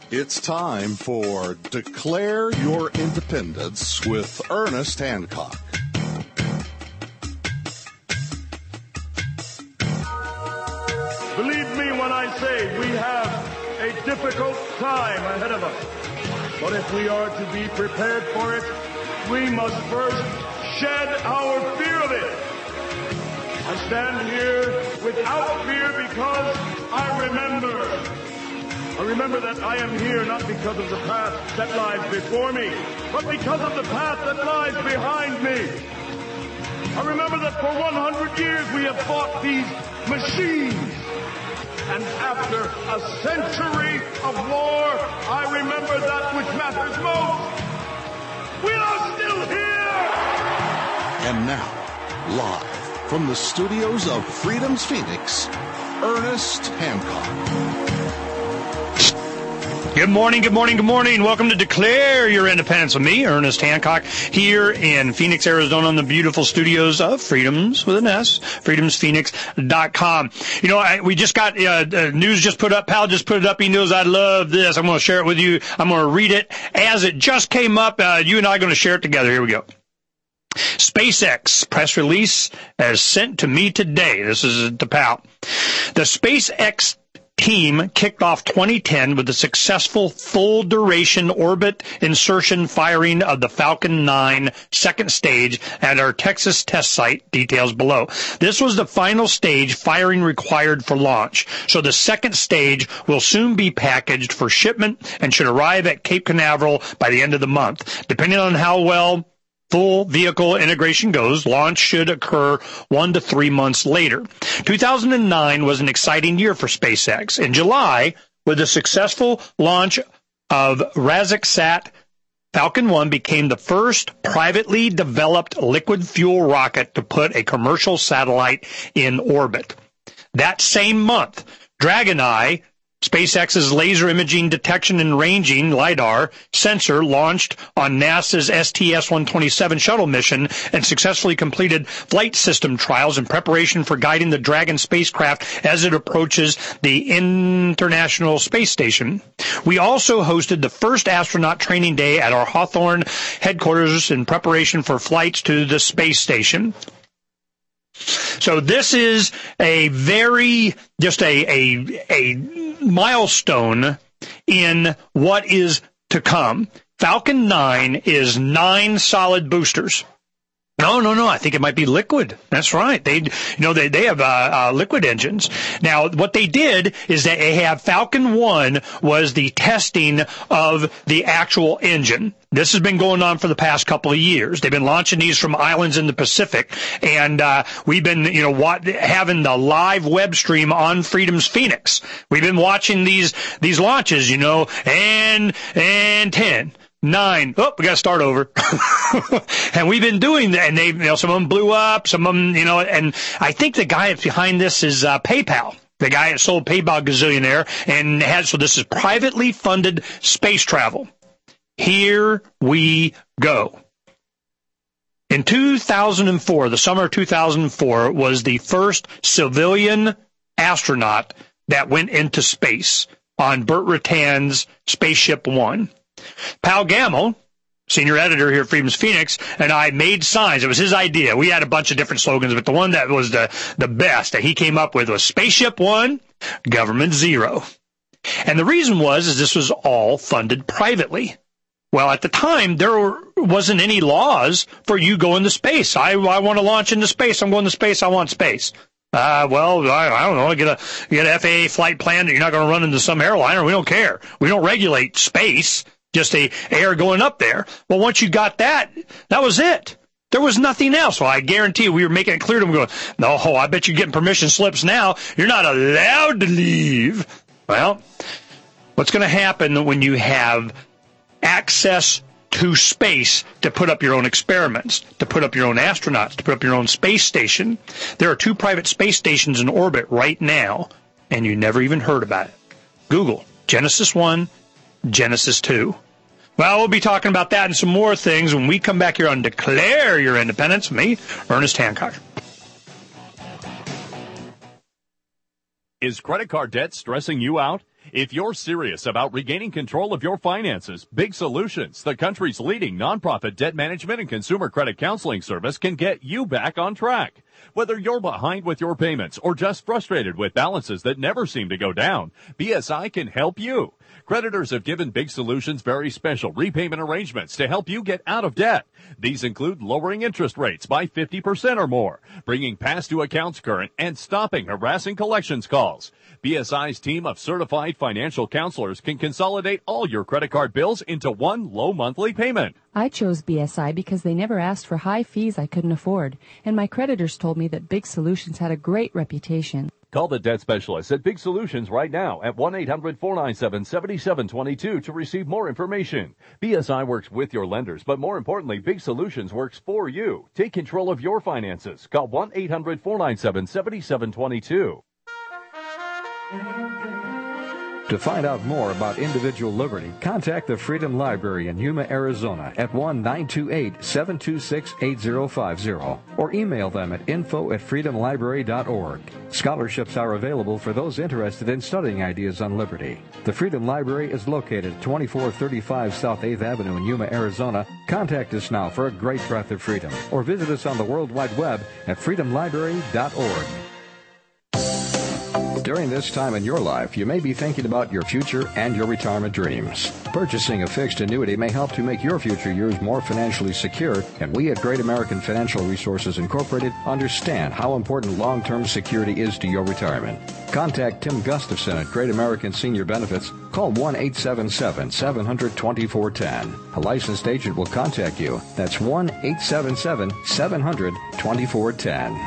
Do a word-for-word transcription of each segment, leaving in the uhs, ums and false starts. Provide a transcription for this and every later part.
It's time for Declare Your Independence with Ernest Hancock. Believe me when I say we have a difficult time ahead of us. But if we are to be prepared for it, we must first shed our fear of it. I stand here without fear because I remember. I remember that I am here not because of the path that lies before me, but because of the path that lies behind me. I remember that for one hundred years we have fought these machines. And after a century of war, I remember that which matters most. We are still here! And now, live from the studios of Freedom's Phoenix, Ernest Hancock. Good morning, good morning, good morning. Welcome to Declare Your Independence with me, Ernest Hancock, here in Phoenix, Arizona, in the beautiful studios of Freedoms with an S, freedoms phoenix dot com. You know, I, we just got uh, uh, news just put up. Pal just put it up. He knows I love this. I'm going to share it with you. I'm going to read it as it just came up. Uh, you and I are going to share it together. Here we go. SpaceX press release as sent to me today. This is to Pal. The SpaceX team kicked off twenty ten with the successful full-duration orbit insertion firing of the Falcon nine second stage at our Texas test site, details below. This was the final stage firing required for launch, so the second stage will soon be packaged for shipment and should arrive at Cape Canaveral by the end of the month. Depending on how well full vehicle integration goes, launch should occur one to three months later. two thousand nine was an exciting year for SpaceX. In July, with the successful launch of RazakSat, Falcon one became the first privately developed liquid fuel rocket to put a commercial satellite in orbit. That same month, Dragon Eye, SpaceX's laser imaging detection and ranging LiDAR sensor, launched on NASA's S T S one twenty-seven shuttle mission and successfully completed flight system trials in preparation for guiding the Dragon spacecraft as it approaches the International Space Station. We also hosted the first astronaut training day at our Hawthorne headquarters in preparation for flights to the space station. So this is a very, just a, a, a milestone in what is to come. Falcon nine is nine solid boosters. No, no, no. I think it might be liquid. That's right. They, you know, they, they have, uh, uh, liquid engines. Now, what they did is that they have Falcon one was the testing of the actual engine. This has been going on for the past couple of years. They've been launching these from islands in the Pacific, and, uh, we've been, you know, what, having the live web stream on Freedom's Phoenix. We've been watching these, these launches, you know, and, and ten. Nine. Oh, we got to start over. And we've been doing that, and they, you know, some of them blew up, some of them, you know, and I think the guy that's behind this is uh, PayPal. The guy that sold PayPal gazillionaire and has, so this is privately funded space travel. Here we go. In two thousand four, the summer of two thousand four, was the first civilian astronaut that went into space on Burt Rutan's Spaceship One. Pal Gamble, senior editor here at Freedom's Phoenix, and I made signs. It was his idea. We had a bunch of different slogans, but the one that was the, the best that he came up with was Spaceship One, Government Zero. And the reason was is this was all funded privately. Well, at the time, there wasn't any laws for you going to space. I, I want to launch into space. I'm going to space. I want space. Uh, well, I, I don't know. Get a, get an F A A flight plan that you're not going to run into some airliner. We don't care. We don't regulate space. Just a air going up there. Well, once you got that, that was it. There was nothing else. Well, I guarantee you, we were making it clear to them, going, no, I bet you're getting permission slips now. You're not allowed to leave. Well, what's going to happen when you have access to space to put up your own experiments, to put up your own astronauts, to put up your own space station? There are two private space stations in orbit right now, and you never even heard about it. Google Genesis one, Genesis two. Well, we'll be talking about that and some more things when we come back here on Declare Your Independence. Me, Ernest Hancock. Is credit card debt stressing you out? If you're serious about regaining control of your finances, Big Solutions, the country's leading nonprofit debt management and consumer credit counseling service, can get you back on track. Whether you're behind with your payments or just frustrated with balances that never seem to go down, B S I can help you. Creditors have given Big Solutions very special repayment arrangements to help you get out of debt. These include lowering interest rates by fifty percent or more, bringing past due accounts current, and stopping harassing collections calls. B S I's team of certified financial counselors can consolidate all your credit card bills into one low monthly payment. I chose B S I because they never asked for high fees I couldn't afford, and my creditors told me that Big Solutions had a great reputation. Call the debt specialist at Big Solutions right now at one eight hundred four nine seven seven seven two two to receive more information. B S I works with your lenders, but more importantly, Big Solutions works for you. Take control of your finances. Call one eight hundred four nine seven seven seven two two. To find out more about individual liberty, contact the Freedom Library in Yuma, Arizona at one nine two eight, seven two six, eight zero five zero or email them at info at freedom library dot org. Scholarships are available for those interested in studying ideas on liberty. The Freedom Library is located at twenty-four thirty-five South eighth Avenue in Yuma, Arizona. Contact us now for a great breath of freedom or visit us on the World Wide Web at freedom library dot org. During this time in your life, you may be thinking about your future and your retirement dreams. Purchasing a fixed annuity may help to make your future years more financially secure, and we at Great American Financial Resources Incorporated understand how important long-term security is to your retirement. Contact Tim Gustafson at Great American Senior Benefits. Call one eight seven seven, seven hundred, twenty-four ten. A licensed agent will contact you. That's one eight seven seven, seven hundred, twenty-four ten.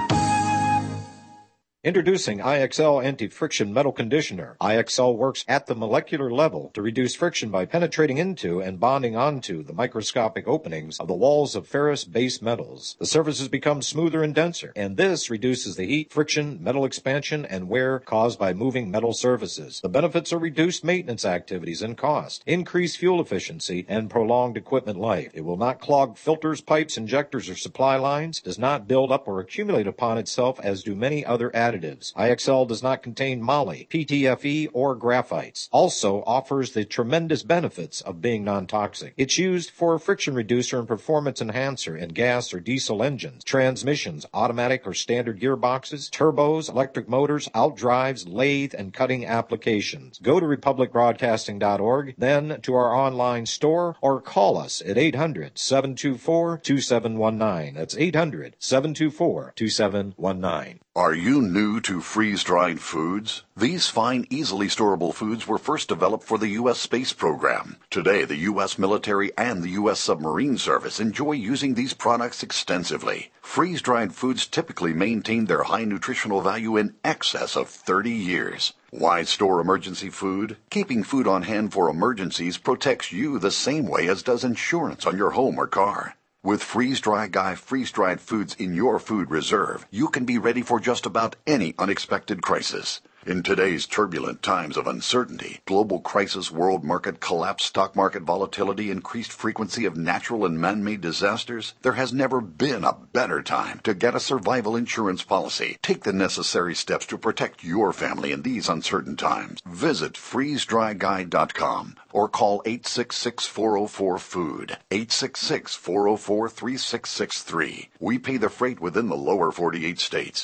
Introducing I X L Anti-Friction Metal Conditioner. I X L works at the molecular level to reduce friction by penetrating into and bonding onto the microscopic openings of the walls of ferrous-based metals. The surfaces become smoother and denser, and this reduces the heat, friction, metal expansion, and wear caused by moving metal surfaces. The benefits are reduced maintenance activities and cost, increased fuel efficiency, and prolonged equipment life. It will not clog filters, pipes, injectors, or supply lines, does not build up or accumulate upon itself as do many other additives. Additives. I X L does not contain moly, P T F E, or graphites. Also offers the tremendous benefits of being non-toxic. It's used for a friction reducer and performance enhancer in gas or diesel engines, transmissions, automatic or standard gearboxes, turbos, electric motors, outdrives, lathe, and cutting applications. Go to republic broadcasting dot org, then to our online store, or call us at eight hundred, seven two four, two seven one nine. That's eight hundred, seven two four, two seven one nine. Are you new to freeze-dried foods? These fine, easily storable foods were first developed for the U S space program. Today, the U S military and the U S submarine service enjoy using these products extensively. Freeze-dried foods typically maintain their high nutritional value in excess of thirty years. Why store emergency food? Keeping food on hand for emergencies protects you the same way as does insurance on your home or car. With Freeze-Dry Guy freeze-dried foods in your food reserve, you can be ready for just about any unexpected crisis. In today's turbulent times of uncertainty, global crisis, world market collapse, stock market volatility, increased frequency of natural and man-made disasters, there has never been a better time to get a survival insurance policy. Take the necessary steps to protect your family in these uncertain times. Visit freeze dry guy dot com or call eight six six, four oh four, food, eight six six, four oh four, three six six three. We pay the freight within the lower forty-eight states.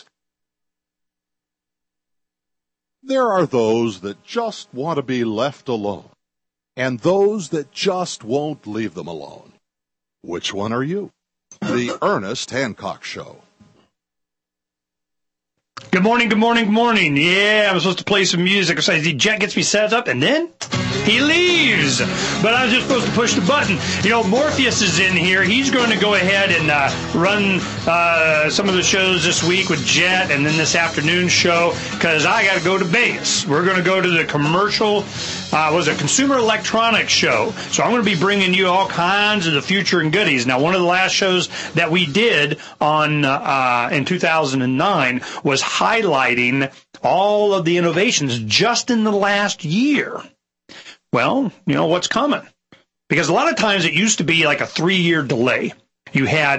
There are those that just want to be left alone, and those that just won't leave them alone. Which one are you? The Ernest Hancock Show. Good morning, good morning, good morning. Yeah, I'm supposed to play some music. So Jet gets me set up, and then he leaves. But I was just supposed to push the button. You know, Morpheus is in here. He's going to go ahead and uh, run uh, some of the shows this week with Jet, and then this afternoon show, because I got to go to Vegas. We're going to go to the commercial, uh, was it Consumer Electronics Show. So I'm going to be bringing you all kinds of the future and goodies. Now, one of the last shows that we did on uh, in two thousand nine was highlighting all of the innovations just in the last year. Well, you know, what's coming? Because a lot of times it used to be like a three-year delay. You had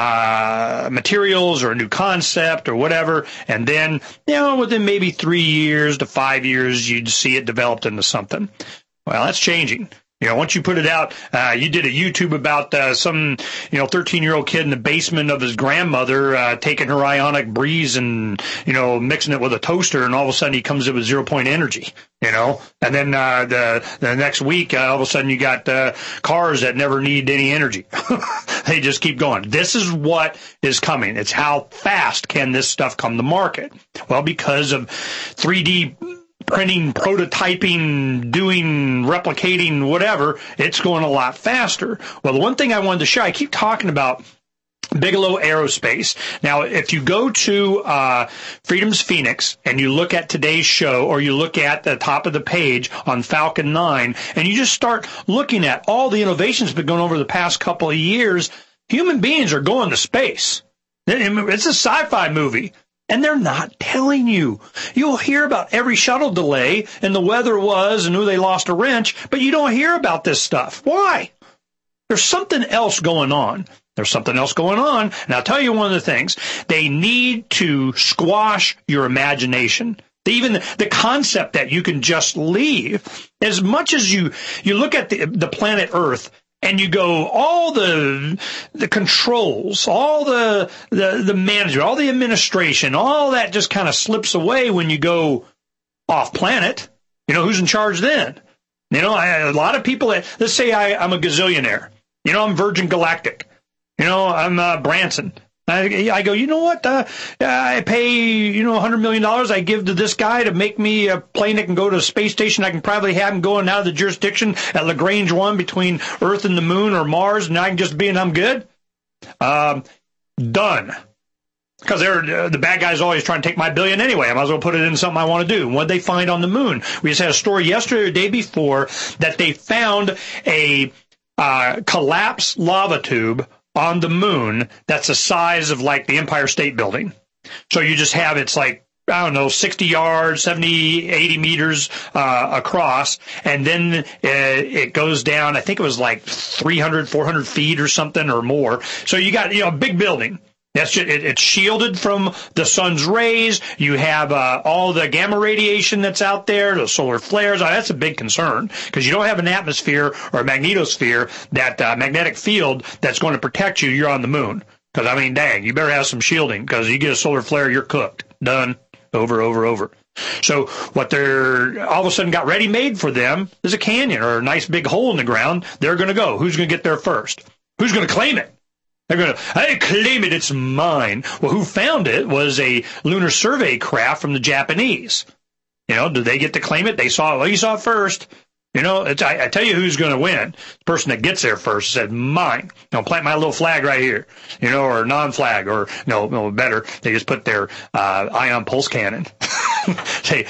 uh materials or a new concept or whatever, and then, you know, within maybe three years to five years, you'd see it developed into something. Well, that's changing. You know, once you put it out, uh, you did a YouTube about uh, some, you know, thirteen-year-old kid in the basement of his grandmother uh, taking her Ionic Breeze and, you know, mixing it with a toaster, and all of a sudden he comes in with zero-point energy, you know. And then uh, the the next week, uh, all of a sudden you got uh, cars that never need any energy. They just keep going. This is what is coming. It's how fast can this stuff come to market? Well, because of three D printing, prototyping, doing, replicating, whatever, it's going a lot faster. Well, the one thing I wanted to show, I keep talking about Bigelow Aerospace. Now, if you go to uh Freedom's Phoenix and you look at today's show, or you look at the top of the page on Falcon nine, and you just start looking at all the innovations that have been going over the past couple of years, human beings are going to space. It's a sci-fi movie. And they're not telling you. You'll hear about every shuttle delay and the weather was and who they lost a wrench, but you don't hear about this stuff. Why? There's something else going on. There's something else going on. And I'll tell you one of the things. They need to squash your imagination. Even the concept that you can just leave. As much as you, you look at the, the planet Earth, and you go, all the the controls, all the, the the management, all the administration, all that just kind of slips away when you go off planet. You know, who's in charge then? You know, I, a lot of people, that, let's say I, I'm a gazillionaire. You know, I'm Virgin Galactic. You know, I'm uh, Branson. I, I go, you know what? Uh, I pay, you know, one hundred million dollars I give to this guy to make me a plane that can go to a space station. I can probably have him going out of the jurisdiction at Lagrange one between Earth and the moon or Mars, and I can just be and I'm good. Um, done. Because they're uh, the bad guys always trying to take my billion anyway. I might as well put it in something I want to do. What'd they find on the moon? We just had a story yesterday or the day before that they found a uh, collapsed lava tube on the moon that's the size of like the Empire State Building. So you just have, it's like, I don't know, sixty yards, seventy, eighty meters uh, across, and then uh, it goes down, I think it was like three hundred, four hundred feet or something or more. So you got, you know, a big building. That's just, it, it's shielded from the sun's rays. You have uh, all the gamma radiation that's out there, the solar flares. Oh, that's a big concern because you don't have an atmosphere or a magnetosphere, that uh, magnetic field that's going to protect you. You're on the moon. Because, I mean, dang, you better have some shielding because you get a solar flare, you're cooked. Done. Over, over, over. So what they're all of a sudden got ready made for them is a canyon or a nice big hole in the ground. They're going to go. Who's going to get there first? Who's going to claim it? They're going to, I claim it, it's mine. Well, who found it was a lunar survey craft from the Japanese. You know, did they get to claim it? They saw it. Well, you saw it first. You know, it's, I, I tell you who's going to win. The person that gets there first said, mine. You know, plant my little flag right here. You know, or non-flag, or no, no, better. They just put their uh, ion pulse cannon. Say,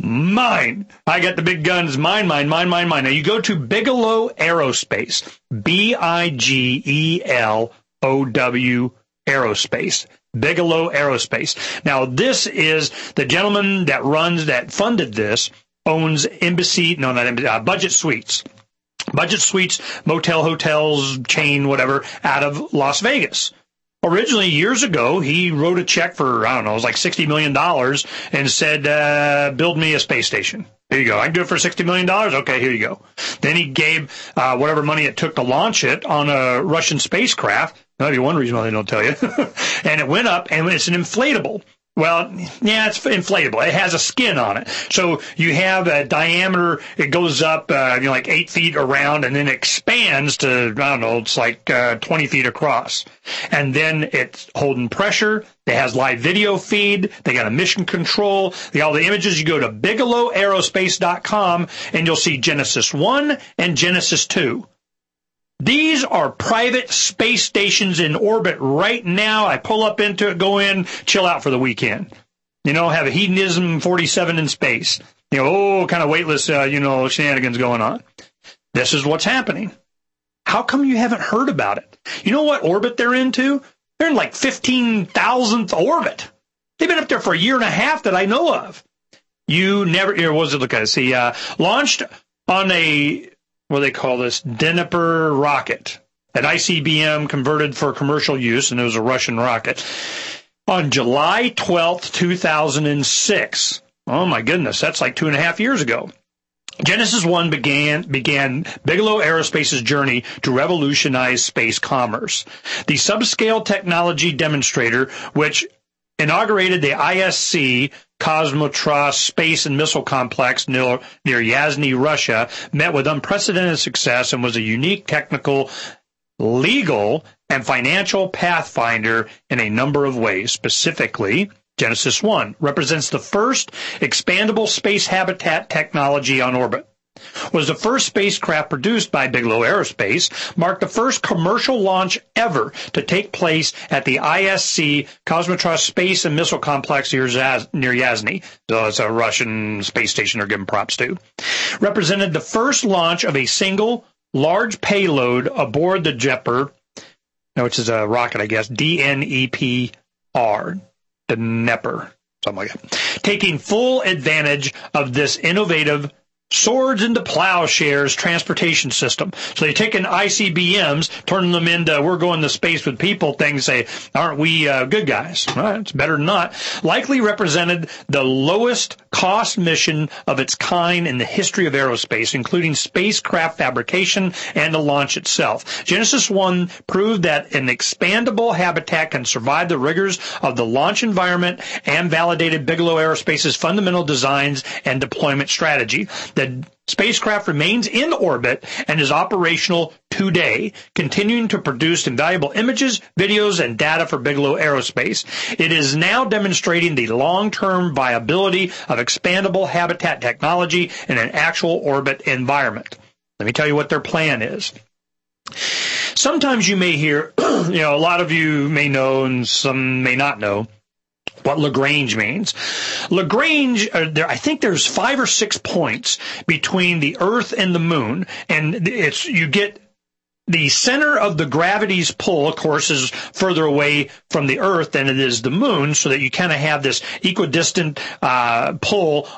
mine. I got the big guns. Mine, mine, mine, mine, mine. Now you go to Bigelow Aerospace. B I G E L O W Aerospace. Bigelow Aerospace. Now, this is the gentleman that runs, that funded this, owns Embassy, no, not Embassy, uh, Budget Suites. Budget Suites, motel, hotels, chain, whatever, out of Las Vegas. Originally, years ago, he wrote a check for, I don't know, it was like sixty million dollars and said, uh, build me a space station. Here you go. I can do it for sixty million dollars. Okay, here you go. Then he gave uh, whatever money it took to launch it on a Russian spacecraft. That'd be one reason why they don't tell you. And it went up, and it's an inflatable. Well, yeah, it's inflatable. It has a skin on it. So you have a diameter, it goes up, uh, you know, like eight feet around, and then expands to, I don't know, it's like uh, twenty feet across. And then it's holding pressure. It has live video feed. They got a mission control. They got all the images. You go to bigelow aerospace dot com, and you'll see Genesis one and Genesis two. These are private space stations in orbit right now. I pull up into it, go in, chill out for the weekend. You know, have a hedonism forty-seven in space. You know, oh, kind of weightless, uh, you know, shenanigans going on. This is what's happening. How come you haven't heard about it? You know what orbit they're into? They're in like fifteen thousandth orbit. They've been up there for a year and a half that I know of. You never, here, what was it, look at it, see, uh, launched on a, what do they call this, Dnieper rocket. An I C B M converted for commercial use, and it was a Russian rocket, on July twelfth, two thousand six. Oh, my goodness, that's like two and a half years ago. Genesis one began began Bigelow Aerospace's journey to revolutionize space commerce. The subscale technology demonstrator, which inaugurated the I S C Kosmotras Space and Missile Complex near, near Yasny, Russia, met with unprecedented success and was a unique technical, legal, and financial pathfinder in a number of ways. Specifically, Genesis one represents the first expandable space habitat technology on orbit, was the first spacecraft produced by Bigelow Aerospace, marked the first commercial launch ever to take place at the I S C Kosmotras Space and Missile Complex near Yasny. So it's a Russian space station they're giving props to. Represented the first launch of a single large payload aboard the Dnepr, which is a rocket, I guess, D N E P R. Dnepr, something like that, taking full advantage of this innovative swords into plowshares transportation system. So they take in I C B Ms, turning them into we're going to space with people things, say, aren't we uh, good guys? Well, it's better than not. Likely represented the lowest cost mission of its kind in the history of aerospace, including spacecraft fabrication and the launch itself. Genesis one proved that an expandable habitat can survive the rigors of the launch environment and validated Bigelow Aerospace's fundamental designs and deployment strategy. The spacecraft remains in orbit and is operational today, continuing to produce invaluable images, videos, and data for Bigelow Aerospace. It is now demonstrating the long-term viability of expandable habitat technology in an actual orbit environment. Let me tell you what their plan is. Sometimes you may hear, you know, a lot of you may know and some may not know what Lagrange means. Lagrange, uh, there, I think there's five or six points between the Earth and the Moon, and it's you get the center of the gravity's pull, of course, is further away from the Earth than it is the Moon, so that you kind of have this equidistant uh, pull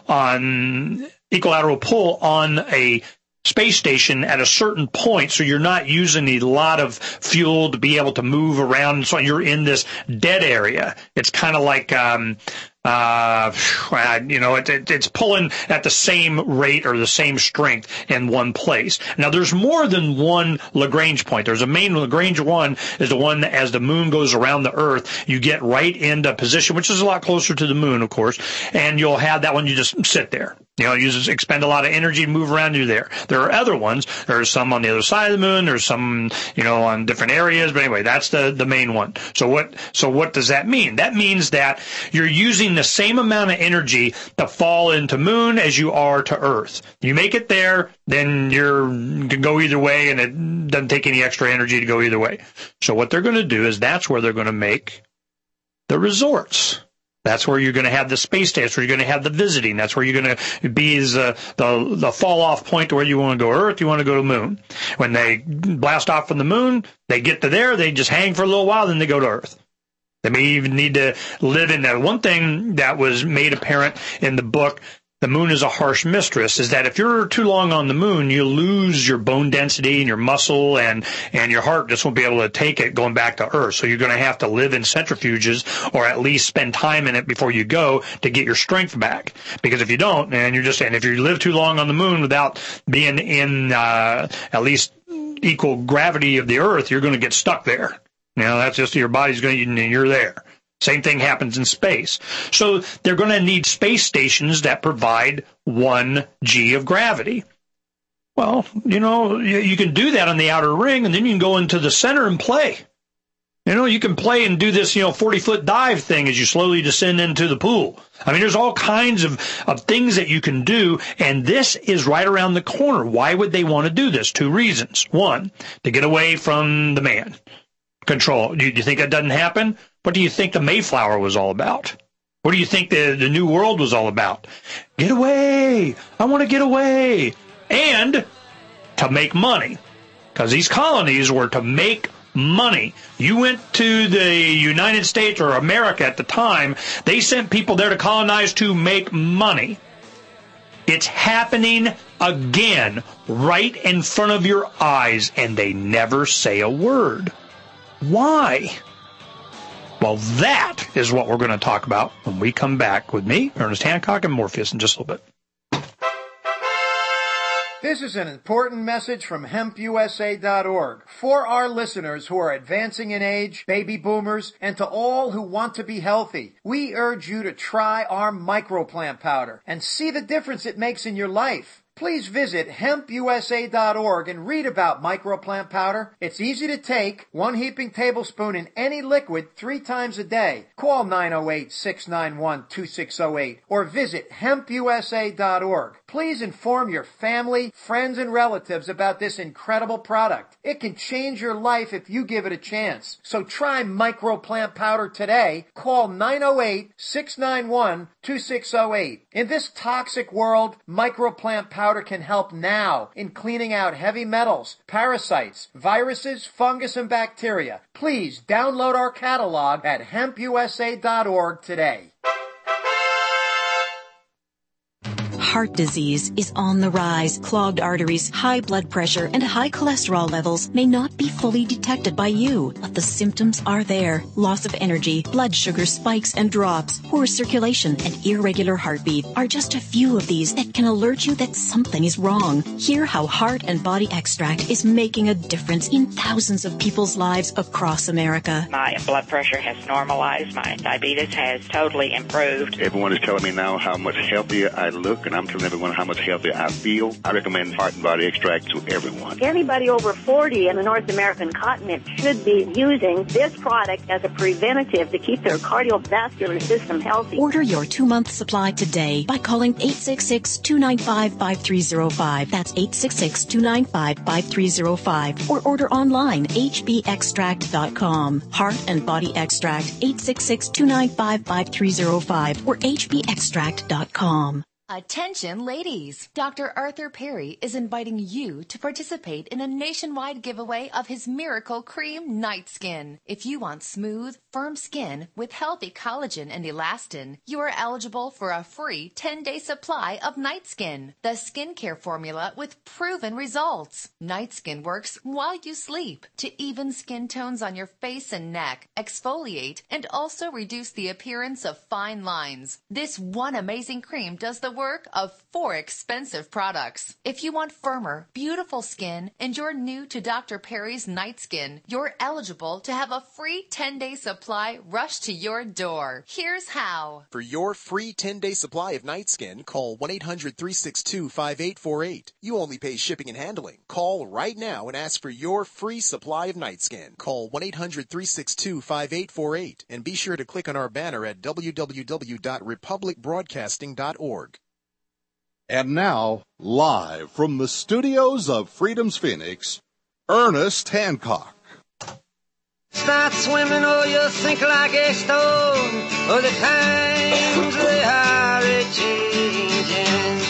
on equilateral pull on a space station at a certain point, so you're not using a lot of fuel to be able to move around, so you're in this dead area. It's kind of like, um, uh, you know, it, it, it's pulling at the same rate or the same strength in one place. Now, there's more than one Lagrange point. There's a main Lagrange one is the one that as the moon goes around the Earth, you get right into position, which is a lot closer to the moon, of course, and you'll have that one, you just sit there. You know, you just expend a lot of energy to move around you there. There are other ones. There's some on the other side of the moon. There's some, you know, on different areas. But anyway, that's the, the main one. So what, so what does that mean? That means that you're using the same amount of energy to fall into moon as you are to Earth. You make it there, then you're, you can go either way, and it doesn't take any extra energy to go either way. So what they're going to do is that's where they're going to make the resorts. That's where you're going to have the space station, where you're going to have the visiting. That's where you're going to be is uh, the the fall-off point to where you want to go Earth, you want to go to moon. When they blast off from the moon, they get to there, they just hang for a little while, then they go to Earth. They may even need to live in that. One thing that was made apparent in the book, The Moon is a Harsh Mistress, is that if you're too long on the moon, you lose your bone density and your muscle, and, and your heart just won't be able to take it going back to Earth. So you're going to have to live in centrifuges or at least spend time in it before you go to get your strength back. Because if you don't, and you're just, and if you live too long on the moon without being in uh, at least equal gravity of the Earth, you're going to get stuck there. You know, that's just your body's going to, you're there. Same thing happens in space. So they're going to need space stations that provide one G of gravity. Well, you know, you, you can do that on the outer ring, and then you can go into the center and play. You know, you can play and do this, you know, forty-foot dive thing as you slowly descend into the pool. I mean, there's all kinds of, of things that you can do, and this is right around the corner. Why would they want to do this? Two reasons. One, to get away from the man control. Do you think that doesn't happen? What do you think the Mayflower was all about? What do you think the, the New World was all about? Get away! I want to get away! And to make money. Because these colonies were to make money. You went to the United States or America at the time, they sent people there to colonize to make money. It's happening again right in front of your eyes, and they never say a word. Why? Well, that is what we're going to talk about when we come back with me, Ernest Hancock, and Morpheus in just a little bit. This is an important message from hemp U S A dot org for our listeners who are advancing in age, baby boomers, and to all who want to be healthy. We urge you to try our microplant powder and see the difference it makes in your life. Please visit hemp U S A dot org and read about microplant powder. It's easy to take, one heaping tablespoon in any liquid three times a day. Call nine oh eight, six nine one, two six oh eight or visit hemp U S A dot org. Please inform your family, friends, and relatives about this incredible product. It can change your life if you give it a chance. So try microplant powder today. Call nine oh eight, six nine one, two six oh eight. In this toxic world, microplant powder can help now in cleaning out heavy metals, parasites, viruses, fungus, and bacteria. Please download our catalog at hemp U S A dot org today. Heart disease is on the rise. Clogged arteries, high blood pressure, and high cholesterol levels may not be fully detected by you, but the symptoms are there. Loss of energy, blood sugar spikes and drops, poor circulation, and irregular heartbeat are just a few of these that can alert you that something is wrong. Hear how Heart and Body Extract is making a difference in thousands of people's lives across America. My blood pressure has normalized. My diabetes has totally improved. Everyone is telling me now how much healthier I look, and I'm telling everyone how much healthier I feel. I recommend Heart and Body Extract to everyone. Anybody over forty in the North American continent should be using this product as a preventative to keep their cardiovascular system healthy. Order your two-month supply today by calling eight six six, two nine five, five three zero five. That's eight six six, two nine five, five three zero five. Or order online, h b extract dot com. Heart and Body Extract, eight six six, two nine five, five three zero five or h b extract dot com. Attention ladies, Doctor Arthur Perry is inviting you to participate in a nationwide giveaway of his Miracle Cream Night Skin. If you want smooth, firm skin with healthy collagen and elastin, you are eligible for a free ten-day supply of Night Skin, the skincare formula with proven results. Night Skin works while you sleep to even skin tones on your face and neck, exfoliate, and also reduce the appearance of fine lines. This one amazing cream does the work of four expensive products. If you want firmer, beautiful skin and you're new to Doctor Perry's Night Skin, you're eligible to have a free ten-day supply rushed to your door. Here's how. For your free ten-day supply of Night Skin, call one eight hundred, three six two, five eight four eight. You only pay shipping and handling. Call right now and ask for your free supply of Night Skin. Call one eight hundred, three six two, five eight four eight and be sure to click on our banner at w w w dot republic broadcasting dot org. And now, live from the studios of Freedom's Phoenix, Ernest Hancock. Start swimming or you'll sink like a stone. Oh, the times they are a-changing.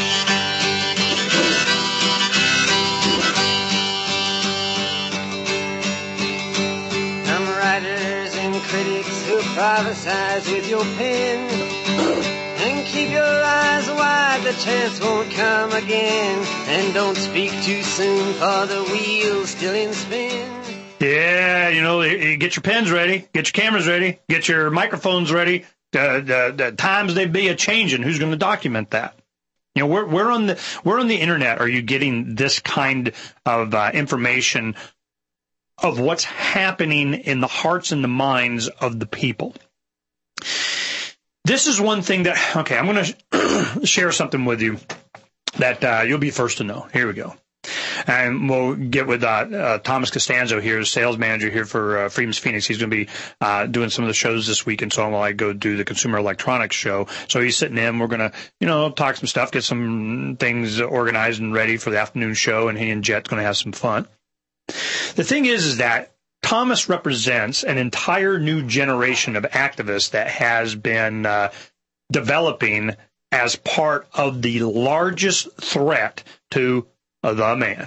Some writers and critics who prophesize with your pen. And keep your eyes wide, the chance won't come again. And don't speak too soon, for the wheel's still in spin. Yeah, you know, get your pens ready, get your cameras ready, get your microphones ready. The, the, the times they be a changing. Who's going to document that? You know, where, where on the where on the internet are you getting this kind of uh, information of what's happening in the hearts and the minds of the people? This is one thing that, okay, I'm going to share something with you that uh, you'll be first to know. Here we go. And we'll get with uh, uh, Thomas Costanzo here, sales manager here for uh, Freedom's Phoenix. He's going to be uh, doing some of the shows this week, and so while I go do the Consumer Electronics show. So he's sitting in. We're going to, you know, talk some stuff, get some things organized and ready for the afternoon show, and he and Jet's going to have some fun. The thing is, is that Thomas represents an entire new generation of activists that has been uh, developing as part of the largest threat to uh, the man.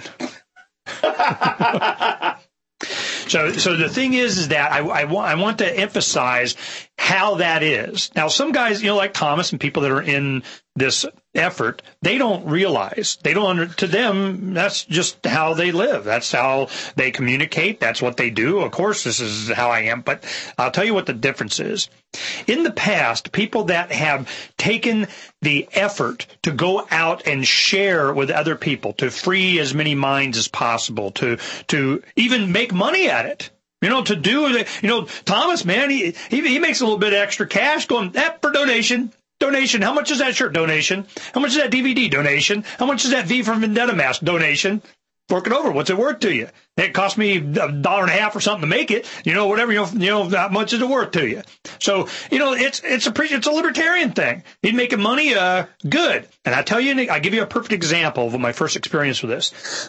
so, so the thing is, is that I, I, wa- I want to emphasize how that is. Now, some guys, you know, like Thomas and people that are in this effort, they don't realize, they don't under, to them, that's just how they live. That's how they communicate. That's what they do. Of course, this is how I am, but I'll tell you what the difference is. In the past, people that have taken the effort to go out and share with other people, to free as many minds as possible, to, to even make money at it. You know, to do, you know, Thomas, man, he, he, he makes a little bit of extra cash going, that for donation. Donation. How much is that shirt? Donation. How much is that D V D? Donation. How much is that V for Vendetta mask? Donation. Fork it over. What's it worth to you? It cost me a dollar and a half or something to make it. You know, whatever. You know, you know, how much is it worth to you? So, you know, it's it's a it's a libertarian thing. He's making money. Uh, good. And I tell you, I give you a perfect example of my first experience with this.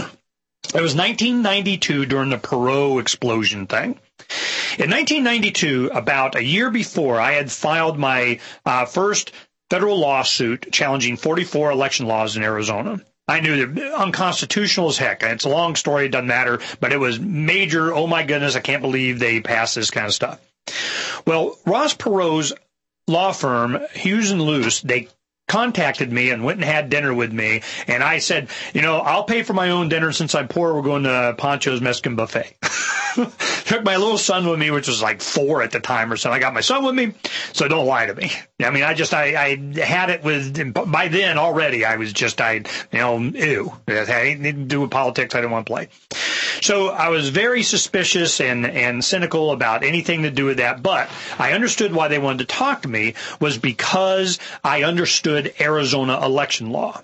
It was nineteen ninety-two during the Perot explosion thing. In nineteen ninety-two, about a year before, I had filed my uh, first federal lawsuit challenging forty-four election laws in Arizona. I knew they're unconstitutional as heck. It's a long story. It doesn't matter. But it was major. Oh, my goodness. I can't believe they passed this kind of stuff. Well, Ross Perot's law firm, Hughes and Luce, they contacted me and went and had dinner with me. And I said, you know, I'll pay for my own dinner since I'm poor. We're going to Pancho's Mexican Buffet. Took my little son with me, which was like four at the time or so. I got my son with me, so don't lie to me. I mean, I just, I, I had it with, by then already, I was just, I, you know, ew. It had anything to do with politics. I didn't want to play. So I was very suspicious and, and cynical about anything to do with that. But I understood why they wanted to talk to me was because I understood Arizona election law.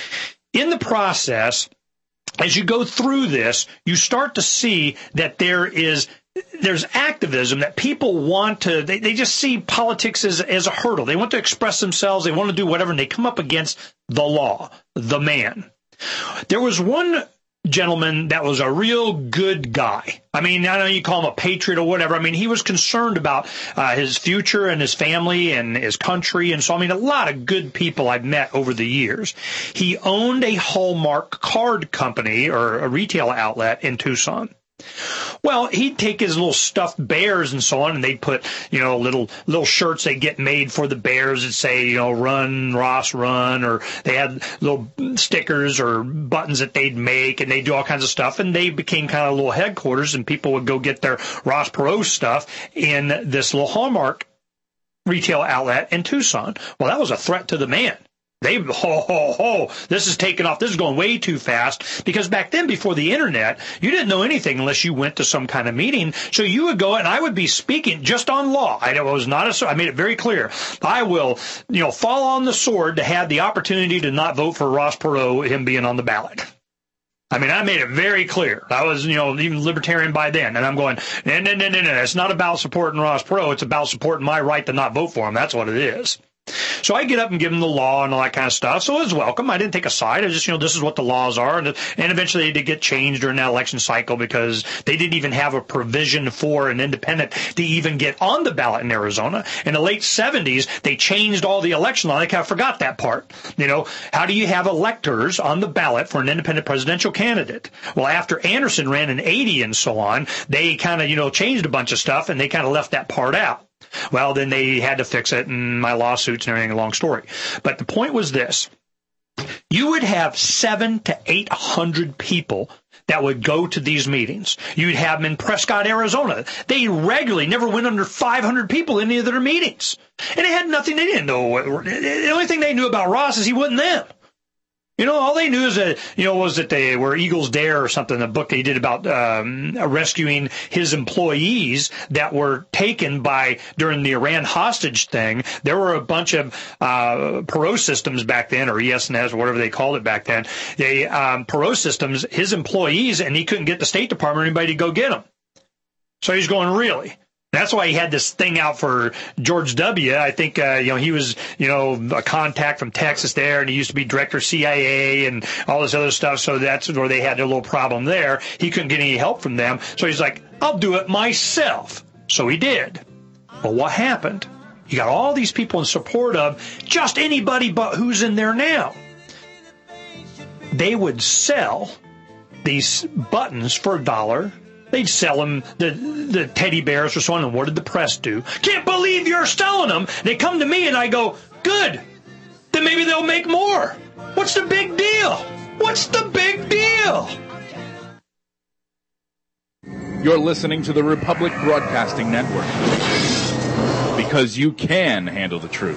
In the process, as you go through this, you start to see that there is there's activism, that people want to, they, they just see politics as, as a hurdle. They want to express themselves. They want to do whatever, and they come up against the law, the man. There was one gentleman that was a real good guy. I mean, I know you call him a patriot or whatever. I mean, he was concerned about uh, his future and his family and his country. And so, I mean, a lot of good people I've met over the years. He owned a Hallmark card company or a retail outlet in Tucson. Well, he'd take his little stuffed bears and so on, and they'd put, you know, little little shirts they get made for the bears that say, you know, run, Ross, run, or they had little stickers or buttons that they'd make, and they'd do all kinds of stuff, and they became kind of little headquarters, and people would go get their Ross Perot stuff in this little Hallmark retail outlet in Tucson. Well, that was a threat to the man. They, ho, ho, ho, this is taking off. This is going way too fast. Because back then, before the internet, you didn't know anything unless you went to some kind of meeting. So you would go, and I would be speaking just on law. I was not a, I made it very clear. I will, you know, fall on the sword to have the opportunity to not vote for Ross Perot, him being on the ballot. I mean, I made it very clear. I was, you know, even libertarian by then. And I'm going, no, no, no, no, no. It's not about supporting Ross Perot. It's about supporting my right to not vote for him. That's what it is. So I get up and give them the law and all that kind of stuff. So it was welcome. I didn't take a side. I just, you know, this is what the laws are. And, and eventually they did get changed during that election cycle because they didn't even have a provision for an independent to even get on the ballot in Arizona. In the late seventies, they changed all the election law. I kind of forgot that part. You know, how do you have electors on the ballot for an independent presidential candidate? Well, after Anderson ran in eighty and so on, they kind of, you know, changed a bunch of stuff and they kind of left that part out. Well, then they had to fix it, and my lawsuits and everything, a long story. But the point was this. You would have seven to eight hundred people that would go to these meetings. You'd have them in Prescott, Arizona. They regularly never went under five hundred people in any of their meetings. And it had nothing, they didn't know. The only thing they knew about Ross is he wasn't them. You know, all they knew is that, you know, was that they were Eagles Dare or something, a book he did about um, rescuing his employees that were taken by, during the Iran hostage thing. There were a bunch of uh, Perot systems back then, or E S N S, or whatever they called it back then. They, um, Perot systems, his employees, and he couldn't get the State Department or anybody to go get them. So he's going, really? That's why he had this thing out for George W. I think, uh, you know, he was, you know, a contact from Texas there, and he used to be director of C I A and all this other stuff. So that's where they had a little problem there. He couldn't get any help from them. So he's like, I'll do it myself. So he did. But what happened? You got all these people in support of just anybody but who's in there now. They would sell these buttons for a dollar. They'd sell them the, the teddy bears or so on, and what did the press do? Can't believe you're selling them. They come to me, and I go, good. The then maybe they'll make more. What's the big deal? What's the big deal? You're listening to the Republic Broadcasting Network, because you can handle the truth.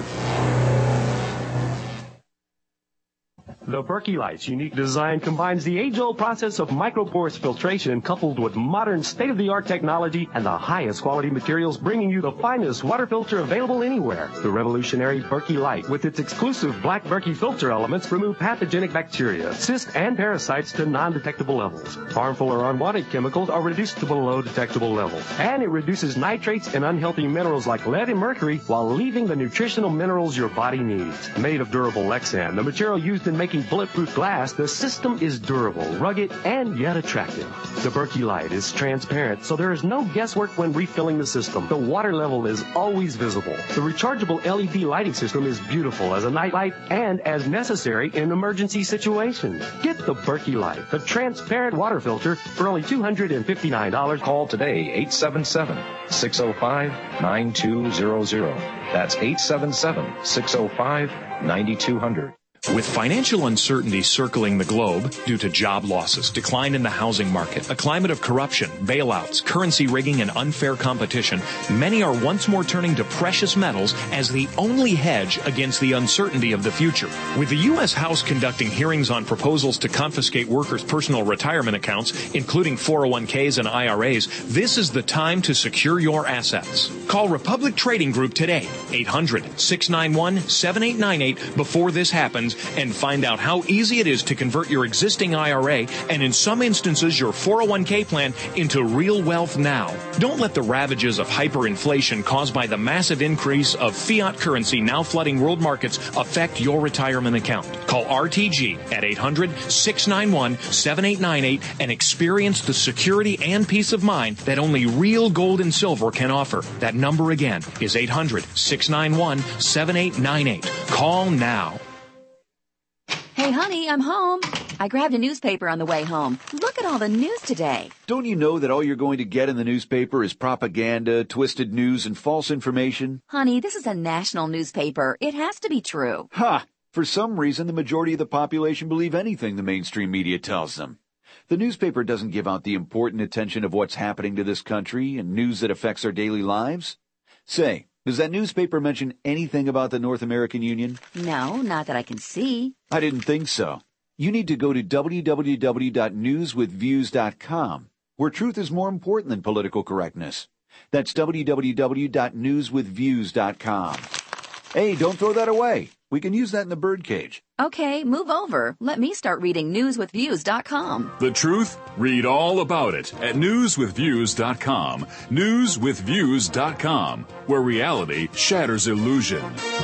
The Berkey Light's unique design combines the age-old process of microporous filtration coupled with modern state-of-the-art technology and the highest quality materials, bringing you the finest water filter available anywhere. The revolutionary Berkey Light, with its exclusive black Berkey filter elements, remove pathogenic bacteria, cysts, and parasites to non-detectable levels. Harmful or unwanted chemicals are reduced to below detectable levels. And it reduces nitrates and unhealthy minerals like lead and mercury while leaving the nutritional minerals your body needs. Made of durable Lexan, the material used in making bulletproof glass, the system is durable, rugged, and yet attractive. The Berkey Light is transparent, so there is no guesswork when refilling the system. The water level is always visible. The rechargeable L E D lighting system is beautiful as a night light and as necessary in emergency situations. Get the Berkey Light, the transparent water filter, for only two hundred fifty-nine dollars. Call today, eight seven seven, six oh five, nine two zero zero. That's eight seven seven, six oh five, nine two zero zero. With financial uncertainty circling the globe due to job losses, decline in the housing market, a climate of corruption, bailouts, currency rigging, and unfair competition, many are once more turning to precious metals as the only hedge against the uncertainty of the future. With the U S House conducting hearings on proposals to confiscate workers' personal retirement accounts, including four oh one k's and I R A's, this is the time to secure your assets. Call Republic Trading Group today, eight hundred, six nine one, seven eight nine eight, before this happens, and find out how easy it is to convert your existing I R A and, in some instances, your four oh one k plan into real wealth now. Don't let the ravages of hyperinflation caused by the massive increase of fiat currency now flooding world markets affect your retirement account. Call R T G at eight hundred, six nine one, seven eight nine eight and experience the security and peace of mind that only real gold and silver can offer. That number again is eight hundred, six nine one, seven eight nine eight. Call now. Hey, honey, I'm home. I grabbed a newspaper on the way home. Look at all the news today. Don't you know that all you're going to get in the newspaper is propaganda, twisted news, and false information? Honey, this is a national newspaper. It has to be true. Ha! For some reason, the majority of the population believe anything the mainstream media tells them. The newspaper doesn't give out the important attention of what's happening to this country and news that affects our daily lives. Say, does that newspaper mention anything about the North American Union? No, not that I can see. I didn't think so. You need to go to w w w dot news with views dot com, where truth is more important than political correctness. That's w w w dot news with views dot com. Hey, don't throw that away. We can use that in the birdcage. Okay, move over. Let me start reading news with views dot com. The truth? Read all about it at news with views dot com. news with views dot com, where reality shatters illusion.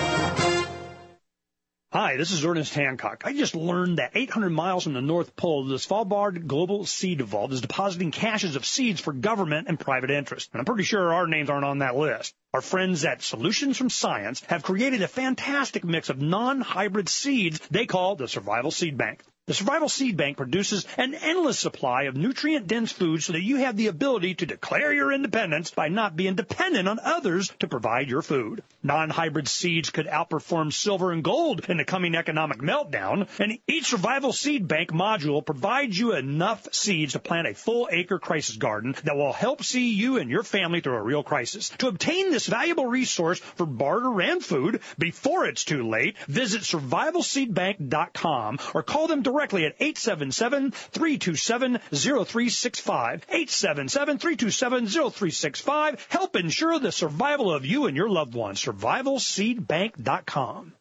Hi, this is Ernest Hancock. I just learned that eight hundred miles from the North Pole, the Svalbard Global Seed Vault is depositing caches of seeds for government and private interest. And I'm pretty sure our names aren't on that list. Our friends at Solutions from Science have created a fantastic mix of non-hybrid seeds they call the Survival Seed Bank. The Survival Seed Bank produces an endless supply of nutrient-dense foods so that you have the ability to declare your independence by not being dependent on others to provide your food. Non-hybrid seeds could outperform silver and gold in the coming economic meltdown, and each Survival Seed Bank module provides you enough seeds to plant a full-acre crisis garden that will help see you and your family through a real crisis. To obtain this valuable resource for barter and food before it's too late, visit survival seed bank dot com or call them directly directly at eight seven seven, three two seven, zero three six five. eight seven seven, three two seven, zero three six five. Help ensure the survival of you and your loved ones. survival seed bank dot com.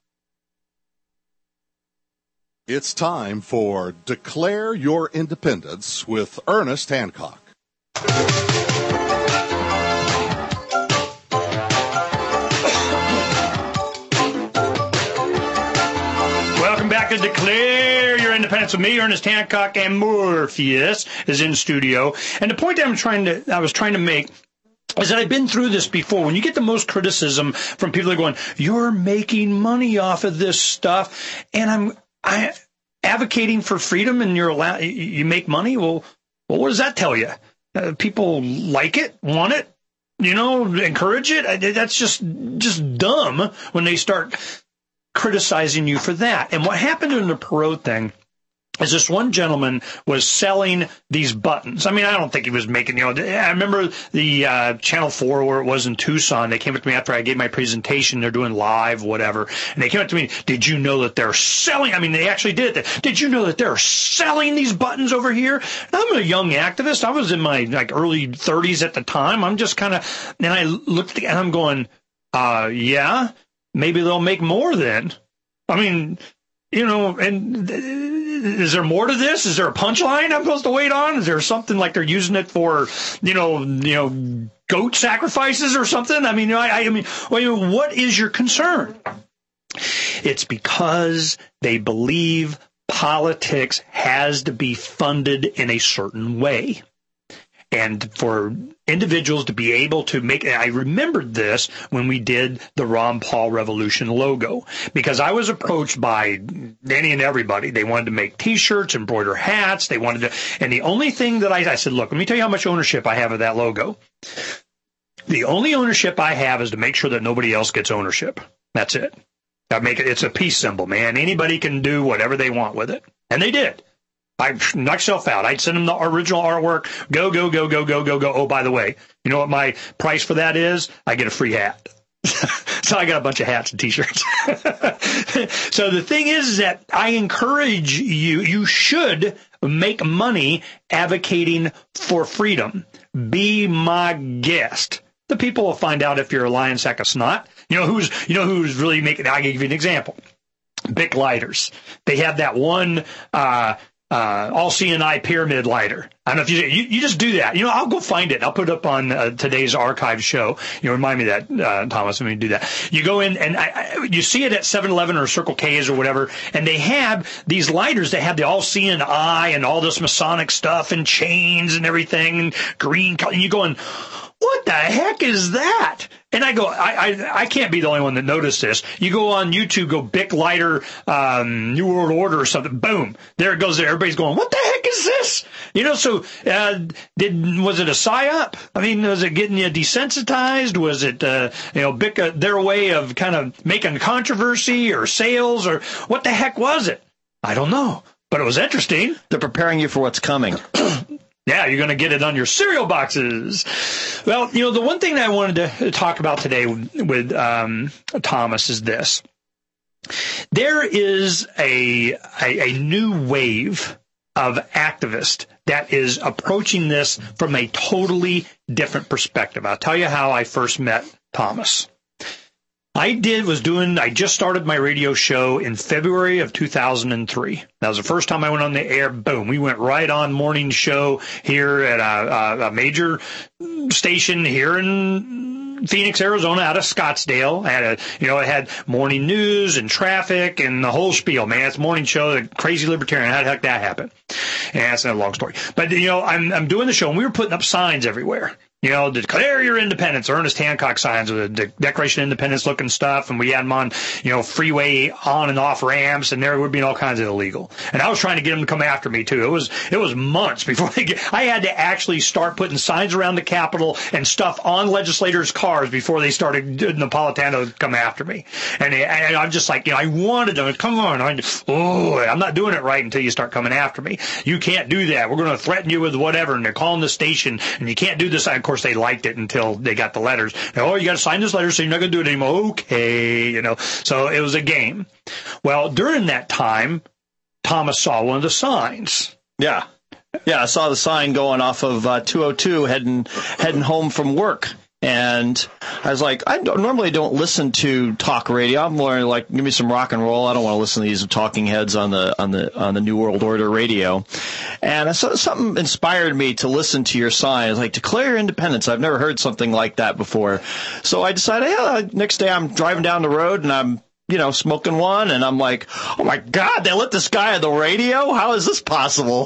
It's time for Declare Your Independence with Ernest Hancock. Welcome back to Declare Your Independence with me, Ernest Hancock, and Morpheus is in studio. And the point that I'm trying to, I was trying to make is that I've been through this before. When you get the most criticism from people that are going, you're making money off of this stuff, and I'm I advocating for freedom, and you're allowed, you make money. Well, well, what does that tell you? Uh, people like it, want it, you know, encourage it. That's just just dumb when they start criticizing you for that. And what happened in the Perot thing is this one gentleman was selling these buttons. I mean, I don't think he was making, you know, I remember the uh, Channel four where it was in Tucson. They came up to me after I gave my presentation. They're doing live, whatever. And they came up to me, did you know that they're selling? I mean, they actually did it. Did you know that they're selling these buttons over here? And I'm a young activist. I was in my like early thirties at the time. I'm just kind of, and I looked and I'm going, uh, yeah, maybe they'll make more then. I mean, you know, and is there more to this? Is there a punchline I'm supposed to wait on? Is there something like they're using it for, you know, you know, goat sacrifices or something? I mean, I, I mean, well, what is your concern? It's because they believe politics has to be funded in a certain way. And for individuals to be able to make, I remembered this when we did the Ron Paul Revolution logo, because I was approached by any and everybody. They wanted to make T-shirts, embroider hats. They wanted to, and the only thing that I, I said, look, let me tell you how much ownership I have of that logo. The only ownership I have is to make sure that nobody else gets ownership. That's it. I make it. It's a peace symbol, man. Anybody can do whatever they want with it, and they did. I knocked myself out. I'd send them the original artwork. Go, go, go, go, go, go, go. Oh, by the way, you know what my price for that is? I get a free hat. So I got a bunch of hats and T-shirts. So the thing is, is that I encourage you, you should make money advocating for freedom. Be my guest. The people will find out if you're a lion sack of snot. You know who's, you know who's really making, I'll give you an example. Bic lighters. They have that one, uh, Uh, all C N I pyramid lighter. I don't know if you, you, you just do that. You know, I'll go find it. I'll put it up on uh, today's archive show. You know, remind me of that, uh, Thomas, when you do that. You go in and I, I, you see it at seven eleven or Circle K's or whatever, and they have these lighters that have the all C N I and all this Masonic stuff and chains and everything, and green color. And you're going, what the heck is that? And I go, I, I I can't be the only one that noticed this. You go on YouTube, go Bic lighter, um, New World Order or something. Boom, there it goes. There, everybody's going, what the heck is this? You know, so uh, did was it a psyop? I mean, was it getting you desensitized? Was it uh, you know Bic uh, their way of kind of making controversy or sales, or what the heck was it? I don't know, but it was interesting. They're preparing you for what's coming. Yeah, you're going to get it on your cereal boxes. Well, you know, the one thing that I wanted to talk about today with um, Thomas is this. There is a, a, a new wave of activists that is approaching this from a totally different perspective. I'll tell you how I first met Thomas. I did was doing, I just started my radio show in February of two thousand three. That was the first time I went on the air. Boom. We went right on morning show here at a, a, a major station here in Phoenix, Arizona, out of Scottsdale. I had a, you know, it had morning news and traffic and the whole spiel, man. It's a morning show, the crazy libertarian. How the heck that happened? And that's not a long story. But, you know, I'm, I'm doing the show and we were putting up signs everywhere. You know, declare your independence, Ernest Hancock signs with the Declaration of Independence looking stuff. And we had them on, you know, freeway on and off ramps, and there would be all kinds of illegal. And I was trying to get them to come after me too. It was, it was months before they get, I had to actually start putting signs around the Capitol and stuff on legislators' cars before they started Napolitano to come after me. And, and I'm just like, you know, I wanted them, come on. I, oh, I'm not doing it right until you start coming after me. You can't do that. We're going to threaten you with whatever. And they're calling the station and you can't do this. Of course, they liked it until they got the letters. Oh, you got to sign this letter, so you're not going to do it anymore. Okay, you know. So it was a game. Well, during that time, Thomas saw one of the signs. Yeah, yeah, I saw the sign going off of uh, two oh two, heading heading home from work. And I was like, I don't, normally don't listen to talk radio. I'm more like, give me some rock and roll. I don't want to listen to these talking heads on the on the on the New World Order radio. And I saw something inspired me to listen to your sign. It's like, declare your independence. I've never heard something like that before. So I decided, yeah, next day I'm driving down the road and I'm, you know, smoking one, and I'm like, oh my God, they let this guy on the radio? How is this possible?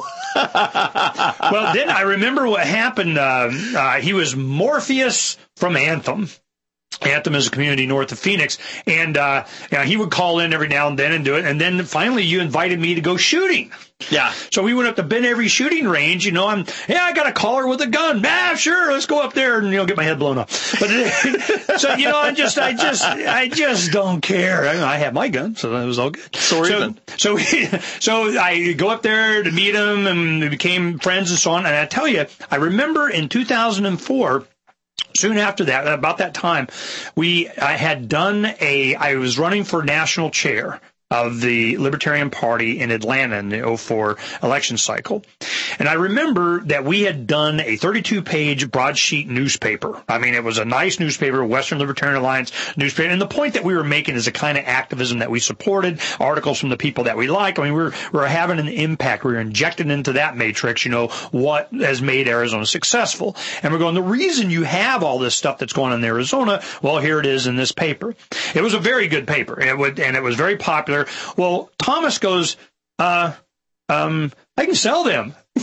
Well, then I remember what happened. Uh, uh, he was Morpheus from Anthem. Anthem is a community north of Phoenix, and uh, you know, he would call in every now and then and do it. And then finally, you invited me to go shooting. Yeah. So we went up to Ben Avery shooting range. You know, I'm yeah, I got a caller with a gun. Ah, sure, let's go up there and you know get my head blown off. But so you know, I just, I just, I just don't care. I, I have my gun, so that was all good. So we're so, even. So we, so I go up there to meet him, and we became friends and so on. And I tell you, I remember in two thousand four. Soon after that, about that time, we I had done a, I was running for national chair of the Libertarian Party in Atlanta in the oh four election cycle. And I remember that we had done a thirty-two page broadsheet newspaper. I mean, it was a nice newspaper, Western Libertarian Alliance newspaper. And the point that we were making is the kind of activism that we supported, articles from the people that we like. I mean, we were, we were having an impact. We were injected into that matrix, you know, what has made Arizona successful. And we're going, the reason you have all this stuff that's going on in Arizona, well, here it is in this paper. It was a very good paper, and it, would, and it was very popular. Well, Thomas goes, uh, um, I can sell them. you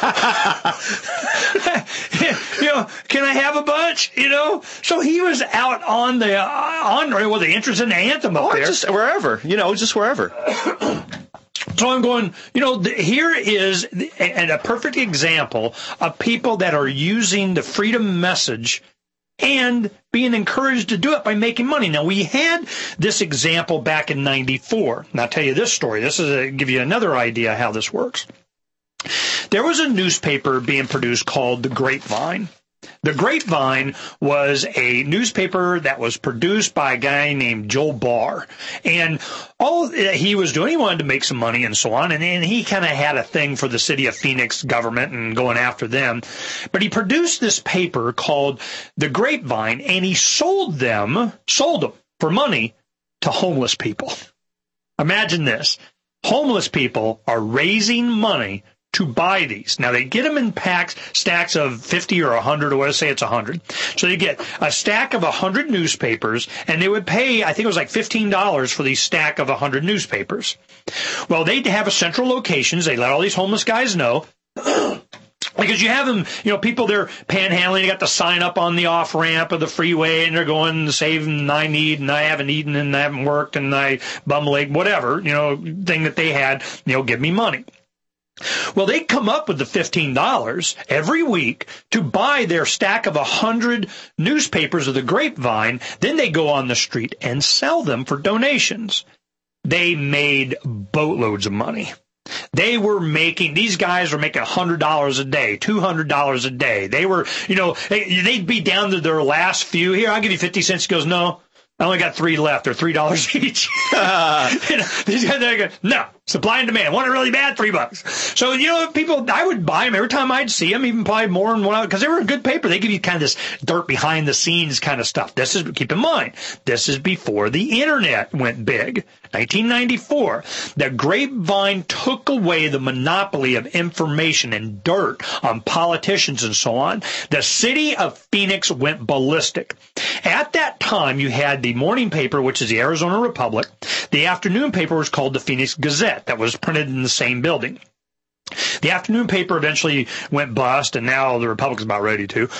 know, can I have a bunch? You know, so he was out on the uh, on well, the interest in the Anthem up or there, just wherever, you know, just wherever. So I'm going, you know, the, here is the, and a perfect example of people that are using the freedom message and being encouraged to do it by making money. Now, we had this example back in ninety-four. And I'll tell you this story. This is a, give you another idea how this works. There was a newspaper being produced called The Grapevine. The Grapevine was a newspaper that was produced by a guy named Joel Barr. And all he was doing, he wanted to make some money and so on. And, and he kind of had a thing for the city of Phoenix government and going after them. But he produced this paper called The Grapevine, and he sold them, sold them for money to homeless people. Imagine this. Homeless people are raising money to buy these. Now, they get them in packs, stacks of fifty or one hundred, or what I say it's one hundred. So you get a stack of one hundred newspapers, and they would pay, I think it was like fifteen dollars for these stack of one hundred newspapers. Well, they'd have a central locations. They let all these homeless guys know. Because you have them, you know, people, they're panhandling, they got the sign up on the off-ramp of the freeway, and they're going, saving, I need, and I haven't eaten, and I haven't worked, and I bum leg, whatever, you know, thing that they had, you know, give me money. Well, they come up with the fifteen dollars every week to buy their stack of one hundred newspapers of the Grapevine. Then they go on the street and sell them for donations. They made boatloads of money. They were making, these guys were making one hundred dollars a day, two hundred dollars a day. They were, you know, they'd be down to their last few. Here, I'll give you fifty cents. He goes, no, I only got three left. They're three dollars each. Uh, you know, these guys, they go, no, supply and demand. Want it really bad? Three bucks. So, you know, people, I would buy them every time I'd see them, even probably more than one, because they were a good paper. They give you kind of this dirt behind the scenes kind of stuff. This is, keep in mind, this is before the internet went big. nineteen ninety-four, the Grapevine took away the monopoly of information and dirt on politicians and so on. The city of Phoenix went ballistic. At that time, you had the morning paper, which is the Arizona Republic. The afternoon paper was called the Phoenix Gazette, that was printed in the same building. The afternoon paper eventually went bust, and now the Republic's about ready to.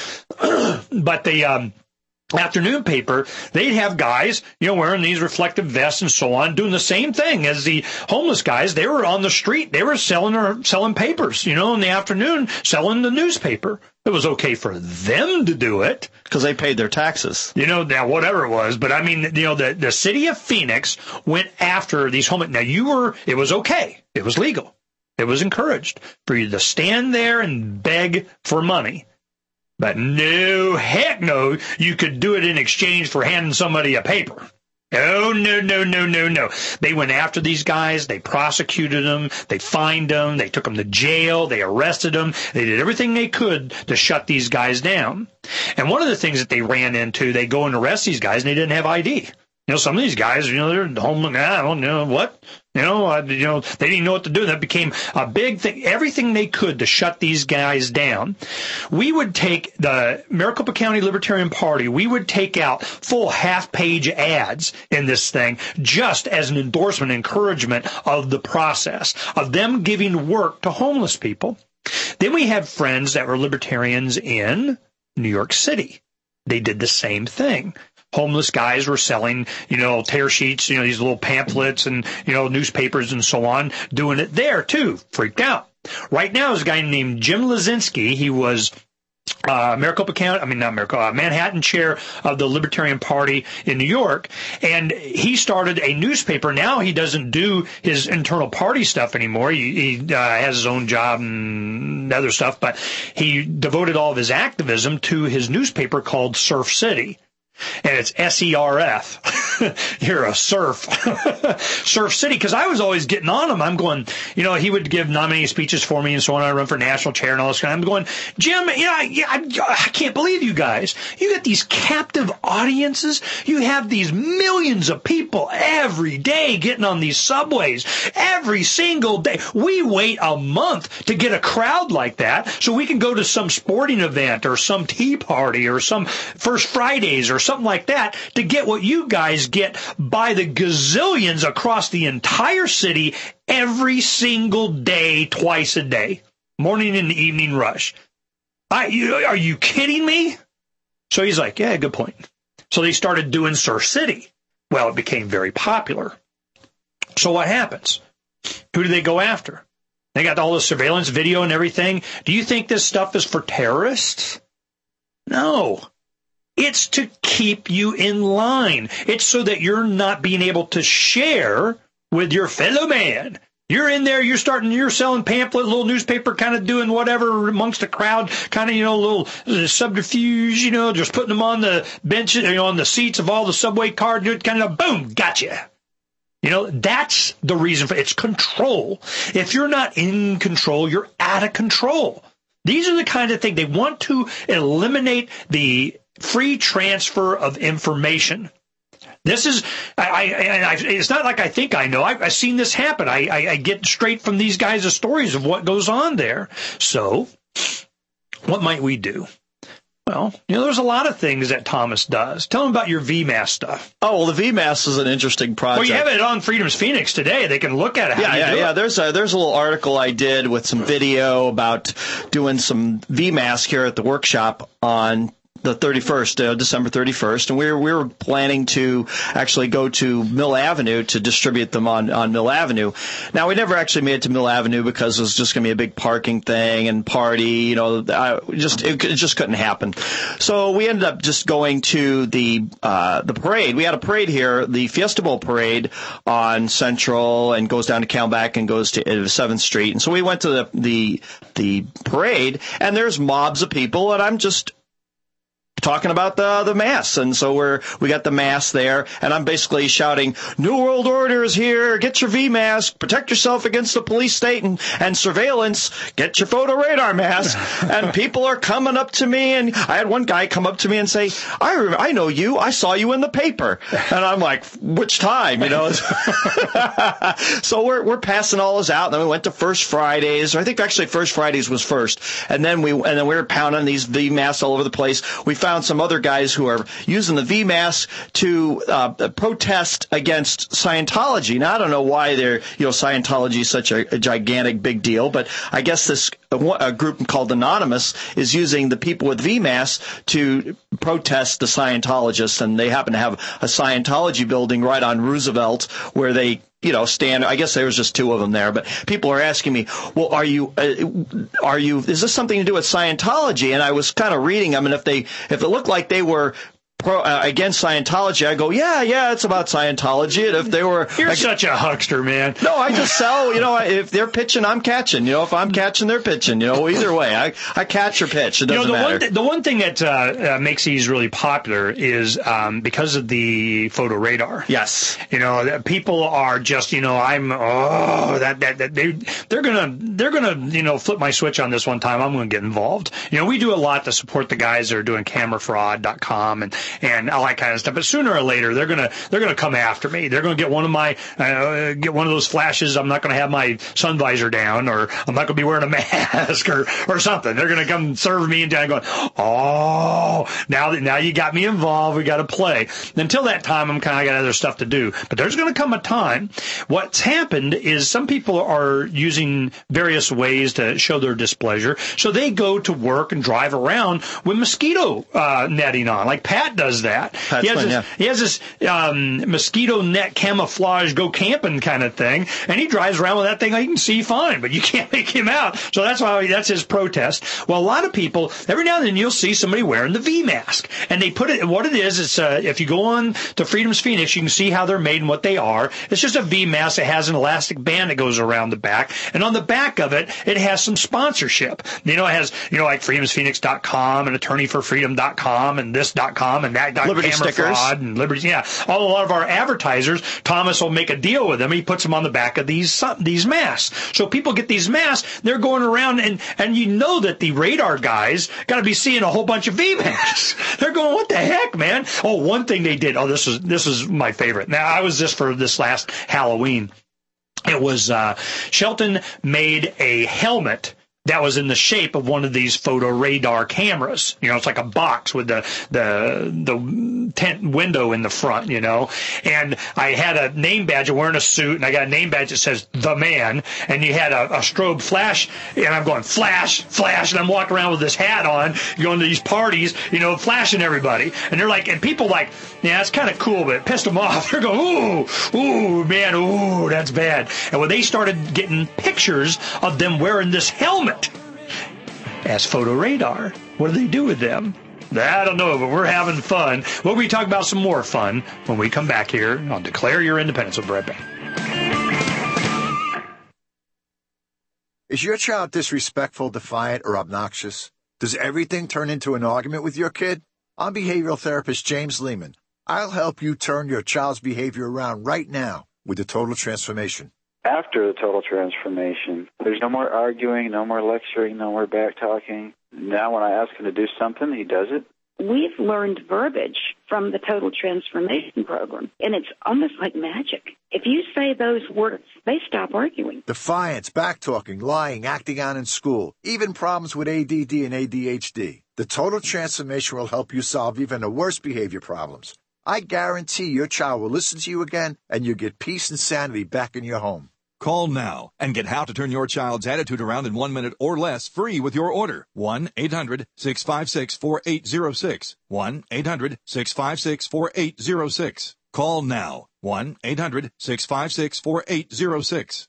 But the um, afternoon paper, they'd have guys, you know, wearing these reflective vests and so on, doing the same thing as the homeless guys. They were on the street. They were selling or selling papers, you know, in the afternoon, selling the newspaper. It was okay for them to do it. Because they paid their taxes. You know, now whatever it was. But I mean, you know, the, the city of Phoenix went after these homeless. Now you were, it was okay. It was legal. It was encouraged for you to stand there and beg for money. But no, heck no, you could do it in exchange for handing somebody a paper. Oh, no, no, no, no, no. They went after these guys. They prosecuted them. They fined them. They took them to jail. They arrested them. They did everything they could to shut these guys down. And one of the things that they ran into, they go and arrest these guys, and they didn't have I D. You know, some of these guys, you know, they're home, I don't know what, you know, uh, you know, they didn't know what to do. That became a big thing, everything they could to shut these guys down. We would take the Maricopa County Libertarian Party, we would take out full half-page ads in this thing just as an endorsement, encouragement of the process, of them giving work to homeless people. Then we had friends that were libertarians in New York City. They did the same thing. homeless guys were selling, you know, tear sheets, you know, these little pamphlets and, you know, newspapers and so on, doing it there too. Freaked out. Right now is a guy named Jim Lazinski. He was Uh, Maricopa County, I mean, not Maricopa, uh, Manhattan chair of the Libertarian Party in New York. And he started a newspaper. Now he doesn't do his internal party stuff anymore. He, he uh, has his own job and other stuff, but he devoted all of his activism to his newspaper called Surf City. And it's S E R F. You're a surf. Surf City. Because I was always getting on him. I'm going, you know, he would give nominating speeches for me and so on. I run for national chair and all this kind of. I'm going, Jim, you know, I, I, I can't believe you guys. You got these captive audiences. You have these millions of people every day getting on these subways. Every single day. We wait a month to get a crowd like that so we can go to some sporting event or some tea party or some First Fridays or something like that to get what you guys get by the gazillions across the entire city every single day, twice a day, morning and evening rush. I, you, are you kidding me? So he's like, yeah, good point. So they started doing Surf City. Well, it became very popular. So what happens? Who do they go after? They got all the surveillance video and everything. Do you think this stuff is for terrorists? No. It's to keep you in line. It's so that you're not being able to share with your fellow man. You're in there, you're starting, you're selling pamphlet, little newspaper, kind of doing whatever amongst the crowd, kind of, you know, a little uh, subterfuge, you know, just putting them on the benches, you know, on the seats of all the subway cars, kind of, boom, gotcha. You know, that's the reason for it's control. If you're not in control, you're out of control. These are the kind of things they want to eliminate the free transfer of information. This is, I, I, I, it's not like I think I know. I've, I've seen this happen. I, I, I get straight from these guys the stories of what goes on there. So, what might we do? Well, you know, there's a lot of things that Thomas does. Tell them about your V MAS stuff. Oh, well, the V MAS is an interesting project. Well, you have it on Freedom's Phoenix today. They can look at it. How yeah, you yeah, do yeah. It. There's a, there's a little article I did with some video about doing some V MAS here at the workshop on the thirty-first, uh, December thirty-first, and we were, we were planning to actually go to Mill Avenue to distribute them on, on Mill Avenue. Now, we never actually made it to Mill Avenue because it was just going to be a big parking thing and party, you know, I just, it, it just couldn't happen. So we ended up just going to the, uh, the parade. We had a parade here, the Fiesta Bowl parade on Central and goes down to Camelback and goes to seventh Street. And so we went to the, the, the parade, and there's mobs of people, and I'm just talking about the the mass, and so we're we got the mass there, and I'm basically shouting, "New World Order is here! Get your V mask! Protect yourself against the police state and, and surveillance! Get your photo radar mask!" And people are coming up to me, and I had one guy come up to me and say, "I re- I know you! I saw you in the paper!" And I'm like, "Which time?" You know. So we're we're passing all this out, and then we went to First Fridays. I think actually First Fridays was first, and then we and then we were pounding these V masks all over the place. We found Found some other guys who are using the V MAS to uh, protest against Scientology. Now, I don't know why they're, you know, Scientology is such a, a gigantic big deal, but I guess this a, a group called Anonymous is using the people with V MAS to protest the Scientologists, and they happen to have a Scientology building right on Roosevelt where they you know, stand. I guess there was just two of them there, but people are asking me, well, are you, uh, are you, is this something to do with Scientology? And I was kind of reading them, and if they, if it looked like they were pro, uh, against Scientology, I go, yeah, yeah, it's about Scientology. And if they were, you're like, such a huckster, man. No, I just sell. You know, if they're pitching, I'm catching. You know, if I'm catching, they're pitching. You know, either way, I, I catch or pitch. It doesn't you know, the matter. One th- the one thing that uh, uh, makes these really popular is um, because of the photo radar. Yes. You know, people are just, you know, I'm oh that that, that they they're gonna they're gonna you know flip my switch on this one time. I'm gonna get involved. You know, we do a lot to support the guys that are doing camera fraud dot com and and all that kind of stuff. But sooner or later, they're gonna they're gonna come after me. They're gonna get one of my uh, get one of those flashes. I'm not gonna have my sun visor down, or I'm not gonna be wearing a mask, or or something. They're gonna come serve me, and I'm going, oh, now that now you got me involved, we got to play. Until that time, I'm kind of got other stuff to do. But there's gonna come a time. What's happened is some people are using using various ways to show their displeasure. So they go to work and drive around with mosquito uh, netting on, like Pat does that. Pat's he has fun, this, yeah. he has this um, mosquito net camouflage go camping kind of thing, and he drives around with that thing like you can see fine, but you can't make him out. So that's why that's his protest. Well, a lot of people, every now and then you'll see somebody wearing the V mask, and they put it. What it is, it's uh, if you go on to Freedom's Phoenix, you can see how they're made and what they are. It's just a V mask that has an elastic band that goes around the back, and on the back of it, it has some sponsorship. You know, it has you know like freedoms phoenix dot com and attorney for freedom dot com and this dot com and that dot Liberty camera stickers. fraud and Liberty. Yeah, all a lot of our advertisers, Thomas will make a deal with them. He puts them on the back of these these masks. So people get these masks. They're going around, and and you know that the radar guys got to be seeing a whole bunch of V masks. They're going, what the heck, man? Oh, one thing they did. Oh, this is this is my favorite. Now, I was this for this last Halloween. It was uh, Shelton made a helmet that was in the shape of one of these photo radar cameras. You know, it's like a box with the the the tent window in the front, you know. And I had a name badge. I'm wearing a suit, and I got a name badge that says The Man. And you had a, a strobe flash, and I'm going, flash, flash. And I'm walking around with this hat on, going to these parties, you know, flashing everybody. And they're like, and people like, yeah, it's kind of cool, but it pissed them off. They're going, ooh, ooh, man, ooh, that's bad. And when they started getting pictures of them wearing this helmet as photo radar, what do they do with them? I don't know, but we're having fun. We'll be talking about some more fun when we come back here on Declare Your Independence. We'll be right back. Is your child disrespectful, defiant, or obnoxious? Does everything turn into an argument with your kid? I'm behavioral therapist James Lehman. I'll help you turn your child's behavior around right now with the Total Transformation. After the total transformation, there's no more arguing, no more lecturing, no more back-talking. Now when I ask him to do something, he does it. We've learned verbiage from the Total Transformation Program, and it's almost like magic. If you say those words, they stop arguing. Defiance, back-talking, lying, acting out in school, even problems with A D D and A D H D. The Total Transformation will help you solve even the worst behavior problems. I guarantee your child will listen to you again, and you'll get peace and sanity back in your home. Call now and get how to turn your child's attitude around in one minute or less free with your order. one eight hundred six five six four eight zero six. one eight hundred six five six four eight zero six. Call now. one eight hundred six five six four eight zero six.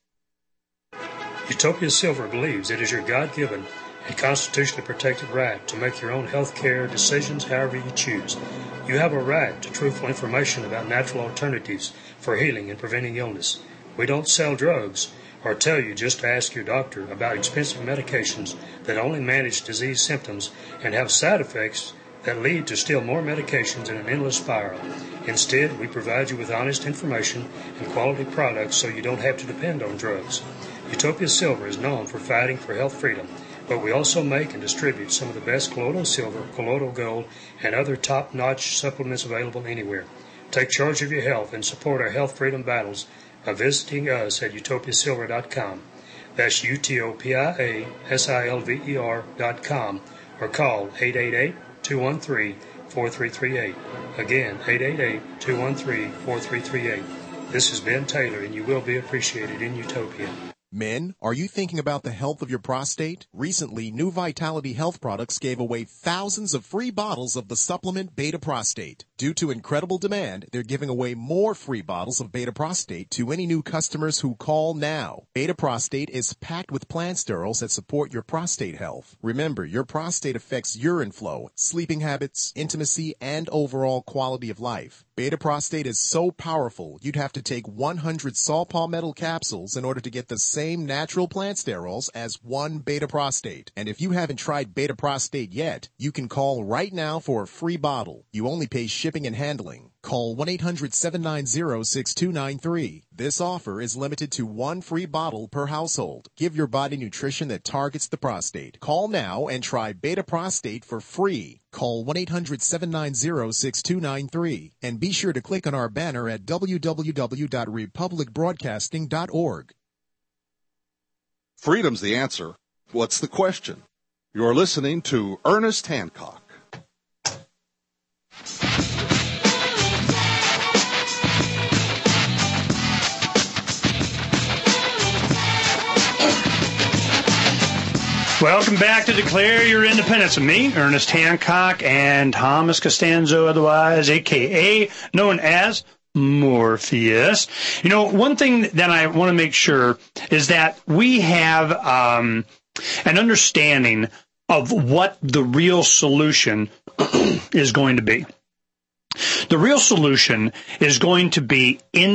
Utopia Silver believes it is your God-given and constitutionally protected right to make your own health care decisions however you choose. You have a right to truthful information about natural alternatives for healing and preventing illness. We don't sell drugs or tell you just to ask your doctor about expensive medications that only manage disease symptoms and have side effects that lead to still more medications in an endless spiral. Instead, we provide you with honest information and quality products so you don't have to depend on drugs. Utopia Silver is known for fighting for health freedom, but we also make and distribute some of the best colloidal silver, colloidal gold, and other top-notch supplements available anywhere. Take charge of your health and support our health freedom battles by visiting us at utopia silver dot com. That's U T O P I A S I L V E R dot com, or call eight eight eight, two one three, four three three eight. Again, eight eight eight, two one three, four three three eight. This is Ben Taylor, and you will be appreciated in Utopia. Men, are you thinking about the health of your prostate? Recently, New Vitality Health Products gave away thousands of free bottles of the supplement Beta Prostate. Due to incredible demand, they're giving away more free bottles of Beta Prostate to any new customers who call now. Beta Prostate is packed with plant sterols that support your prostate health. Remember, your prostate affects urine flow, sleeping habits, intimacy, and overall quality of life. Beta Prostate is so powerful, you'd have to take one hundred saw palmetto capsules in order to get the same natural plant sterols as one Beta Prostate. And if you haven't tried Beta Prostate yet, you can call right now for a free bottle. You only pay shipping and handling. Call one eight hundred seven nine zero six two nine three. This offer is limited to one free bottle per household. Give your body nutrition that targets the prostate. Call now and try Beta Prostate for free. Call one eight hundred seven nine zero six two nine three. And be sure to click on our banner at w w w dot republic broadcasting dot org. Freedom's the answer. What's the question? You're listening to Ernest Hancock. Welcome back to Declare Your Independence with me, Ernest Hancock, and Thomas Costanzo, otherwise a k a known as Morpheus. You know, one thing that I want to make sure is that we have um, an understanding of what the real solution is going to be. The real solution is going to be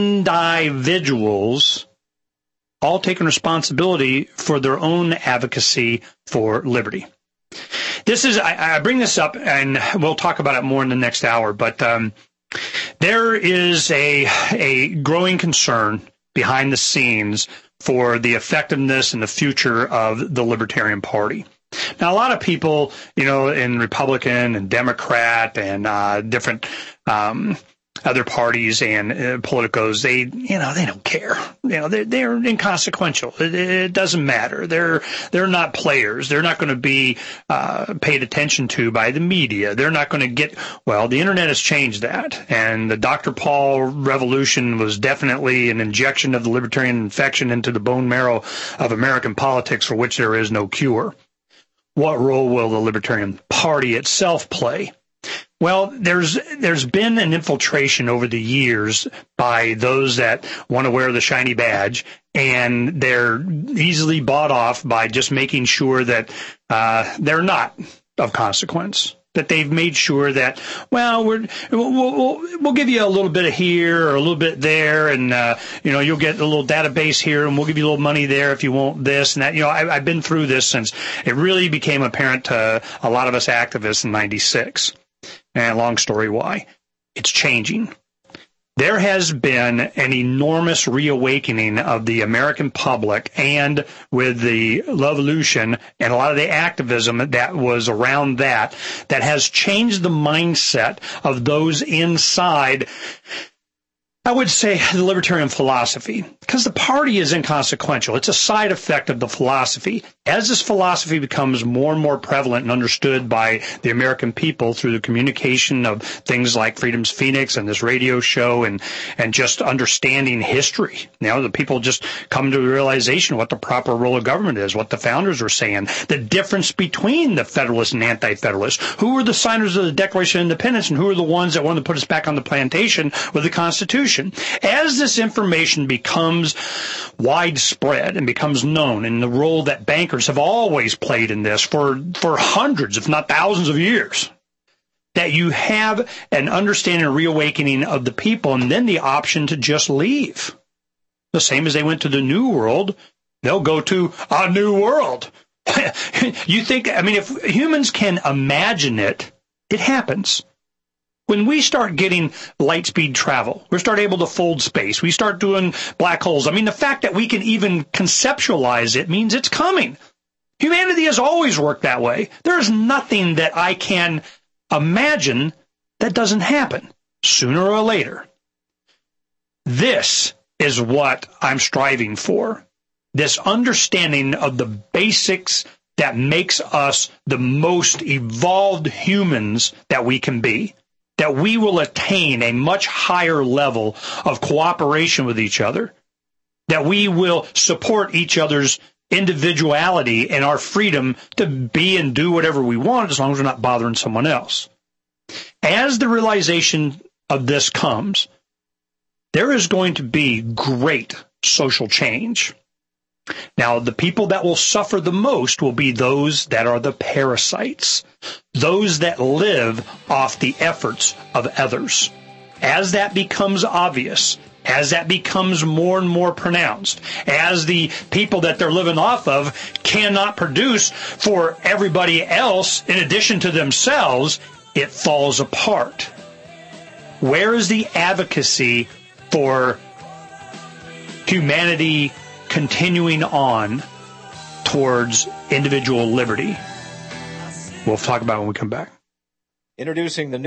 individuals all taking responsibility for their own advocacy for liberty. This is, I, I bring this up, and we'll talk about it more in the next hour, but um, there is a, a growing concern behind the scenes for the effectiveness and the future of the Libertarian Party. Now, a lot of people, you know, in Republican and Democrat and uh, different um, other parties and uh, politicos, they, you know, they don't care. You know, they're, they're inconsequential. It, it doesn't matter. They're they're not players. They're not going to be uh, paid attention to by the media. They're not going to get, well, the internet has changed that. And the Doctor Paul revolution was definitely an injection of the libertarian infection into the bone marrow of American politics for which there is no cure. What role will the Libertarian Party itself play? Well, there's there's been an infiltration over the years by those that want to wear the shiny badge, and they're easily bought off by just making sure that uh, they're not of consequence. That they've made sure that, well, we're, we'll, we'll, we'll give you a little bit of here or a little bit there, and, uh, you know, you'll get a little database here, and we'll give you a little money there if you want this and that. You know, I, I've been through this since it really became apparent to a lot of us activists in ninety-six. And long story why. It's changing. There has been an enormous reawakening of the American public, and with the revolution and a lot of the activism that was around that, that has changed the mindset of those inside, I would say, the libertarian philosophy, because the party is inconsequential. It's a side effect of the philosophy. As this philosophy becomes more and more prevalent and understood by the American people through the communication of things like Freedom's Phoenix and this radio show, and, and just understanding history, you know, the people just come to the realization of what the proper role of government is, what the founders were saying, the difference between the Federalists and Anti-Federalists, who were the signers of the Declaration of Independence and who are the ones that wanted to put us back on the plantation with the Constitution. As this information becomes widespread and becomes known, and the role that bankers have always played in this for, for hundreds, if not thousands of years, that you have an understanding and reawakening of the people, and then the option to just leave. The same as they went to the New World, they'll go to a new world. You think, I mean, if humans can imagine it, it happens. When we start getting light speed travel, we start able to fold space, we start doing black holes. I mean, the fact that we can even conceptualize it means it's coming. Humanity has always worked that way. There's nothing that I can imagine that doesn't happen sooner or later. This is what I'm striving for. This understanding of the basics that makes us the most evolved humans that we can be. That we will attain a much higher level of cooperation with each other, that we will support each other's individuality and our freedom to be and do whatever we want as long as we're not bothering someone else. As the realization of this comes, there is going to be great social change. Now, the people that will suffer the most will be those that are the parasites, those that live off the efforts of others. As that becomes obvious, as that becomes more and more pronounced, as the people that they're living off of cannot produce for everybody else in addition to themselves, it falls apart. Where is the advocacy for humanity continuing on towards individual liberty? We'll talk about it when we come back. Introducing the new